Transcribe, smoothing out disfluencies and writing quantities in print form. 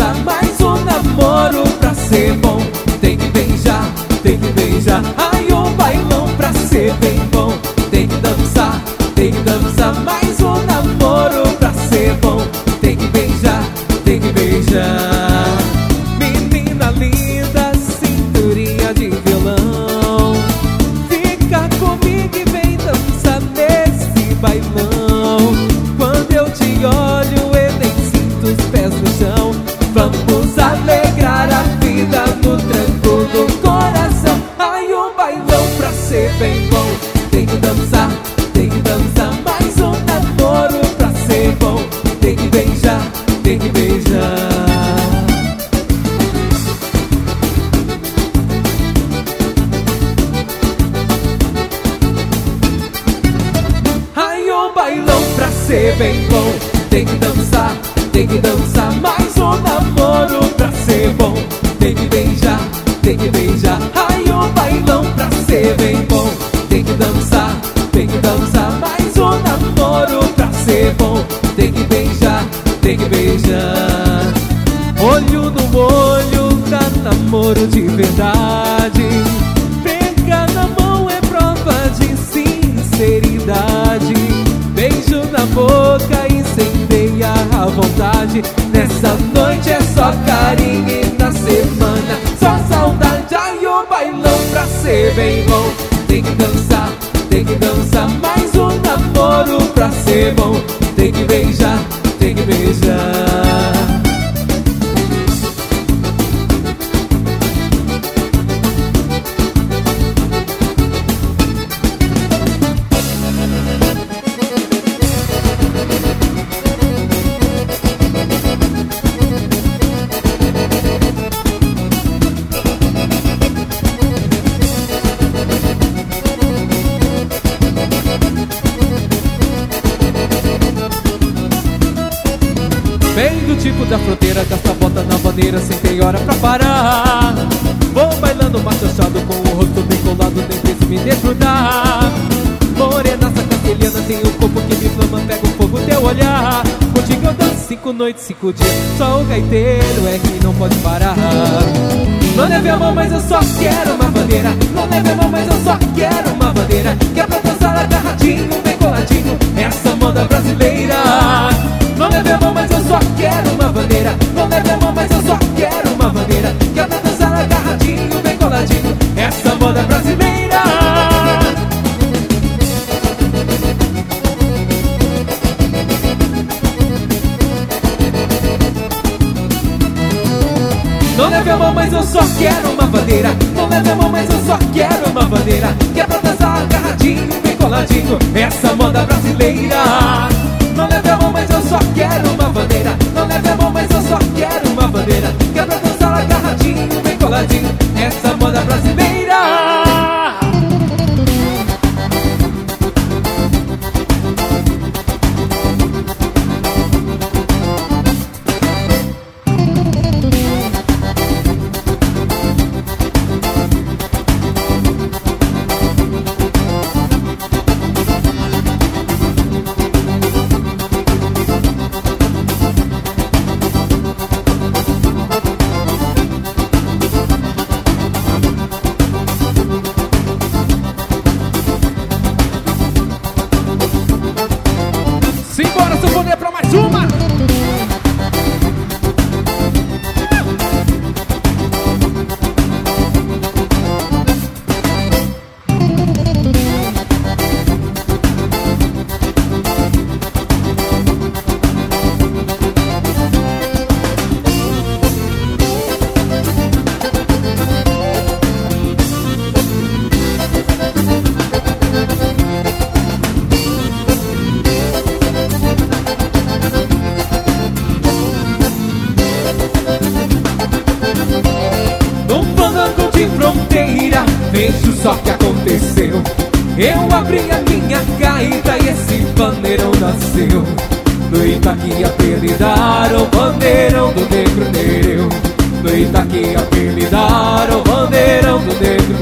dançar, mais um namoro pra ser bom. Tem que beijar, tem que beijar. Ai, um bailão pra ser bem bom. Tem que dançar, mais um namoro pra ser bom. Tem que beijar, tem que beijar. Menina linda, cinturinha de violão, fica comigo e vem dançar nesse bailão. Quando eu te olho, eu nem sinto os pés no chão. Vamos alegrar a vida no tranco do coração. Ai, um bailão pra ser bem bom. Tem que dançar, mais um namoro pra ser bom. Tem que beijar, tem que beijar. Ai, um bailão pra ser bem bom. Tem que dançar, mais um namoro pra ser bom. Tem que beijar, ai, um bailão pra ser bem bom. Tem que dançar, mais um namoro pra ser bom. Tem que beijar, olho no olho, dá namoro de verdade. Pega na mão é prova de sinceridade. Beijo na boca incendeia a vontade. Nessa noite é só carinho e na semana só saudade. Ai, um bailão pra ser bem bom. Tem que dançar, mais um namoro pra ser bom. Tem que beijar, Vem do tipo da fronteira, gasta a bota na bandeira, sem ter hora pra parar. Vou bailando machochado com o rosto bem colado, nem penso me desgrudar. Morena, essa castelhana tem um corpo que me inflama, pega o fogo teu olhar. Contigo eu danço 5 noites, 5 dias, só o gaiteiro é que não pode parar. Não leve a mão, mas eu só quero uma bandeira. Não leve a mão, mas eu só quero uma bandeira. Que é pra dançar agarradinho, bem coladinho, essa moda brasileira. Não leve a mão, mas eu só quero uma bandeira. Não leve a mão, mas eu só quero uma bandeira. Que é pra dançar agarradinho, bem coladinho, essa moda brasileira. Não leve a mão, mas eu só quero uma bandeira. Não leve a mão, mas eu só quero uma bandeira. Que é pra dançar agarradinho, bem coladinho, essa moda brasileira. Não leve a mão, mas eu só quero uma bandeira. Não leve a mão, mas eu só quero uma bandeira. Que é pra dançar agarradinho, bem coladinho, essa moda brasileira. Simbora, sanfoneira, pra mais uma! De fronteira, vejo só que aconteceu. Eu abri a minha gaita e esse bandeirão nasceu. No Itaqui apelidaram o bandeirão do negro nereu. No Itaqui apelidaram o bandeirão do negro